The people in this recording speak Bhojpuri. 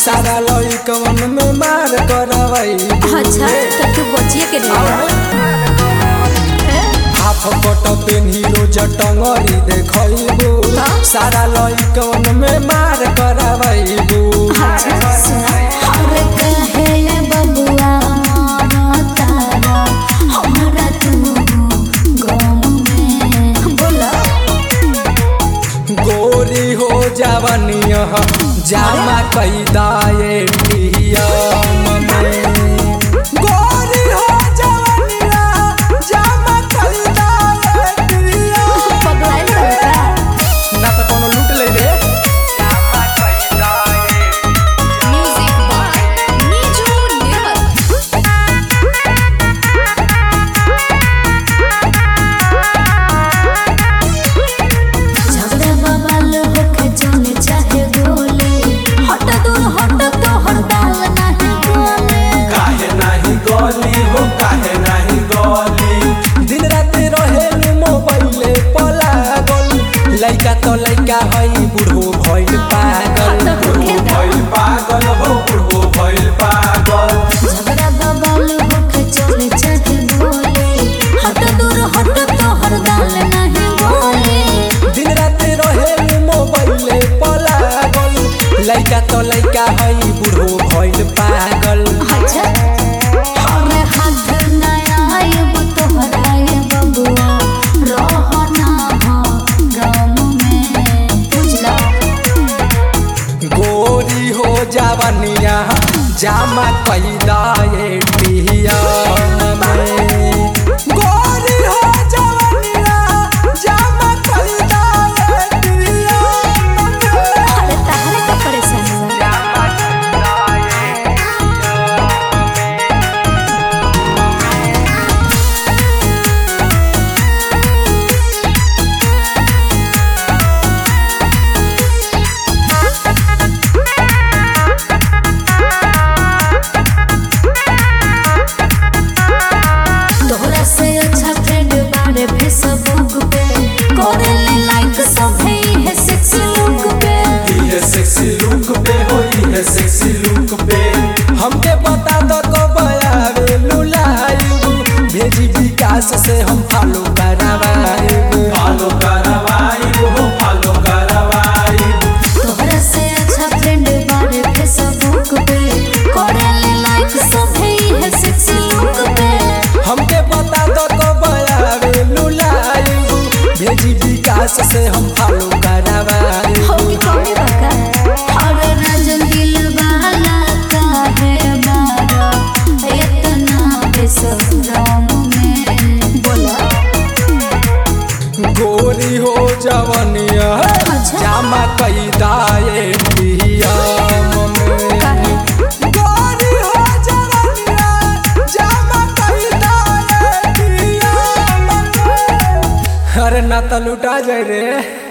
सारा लइकवन में मार करवाई। अच्छा तो तू बचिए के हाफ कट पेन्ही रोज टंगरी देखइबू, सारा लइकवन में मार करवाइबू। गोरी हो जवनिया जामा कैदा एटीएम में। गोरी हो जवनिया जामा कैदा एटीएम में। ना तो कोनो लूट ले रे। जामा कैदा म्यूजिक बाय नीजू निर्मल। झगड़ा बवाल होके जाने चाहे बोले, हट दूर हट तो हड़ताल नहीं बोले। काहे नहीं गली हो काहे नहीं गली। दिन रात रहेलू मोबाइले पलागल, लइका तो लइका हई बूढ़ो भइल पागल। बूढ़ो भइल पागल हो बूढ़ो भइल पागल। झगड़ा बवाल होके जाने चाहे बोले, हट दूर हट तो हड़ताल नहीं बोले। दिन रात रहेलू मोबाइले पलागल, लइका तो लइका हई बूढ़ो भइल पागल। अच्छा हमें हाथ नया आयब तोहरा ये बबुआ, रहना गाँव में बुझला। गोरी हो जवनिया जामा कैदा एटीएम में। गोरी हो जवनिया जामा कैदा एटीएम में। अरे तहरे का परेशानी बा। तोहरा से अच्छा फ्रेंड बारे फेसबुक पे, करेले लाइक सब है सेक्सी लुक पे। ये सेक्सी लुक पे हो ये सेक्सी लुक पे। हमके बता दो कब आवेलू लाइव, भेजी विकास से हम फॉलो करवाइब। फॉलो करवाइब हो फॉलो करवाइब। तोहरा से अच्छा फ्रेंड बारे फेसबुक पे, करेले लाइक सब है सेक्सी लुक पे। हमके बता दो कब आवेलू लाइव, भेजी विकास से हम फॉलो करवाइब। होगी कौनी बका और राजन दिल वाला काहे मारा इतना बेसरम में बोला। गोरी हो जवनिया अच्छा। जामा कैदा एटीएम में। काहे? गोरी हो जवनिया जामा कैदा एटीएम में। अरे ना तो लुटा जाए रे।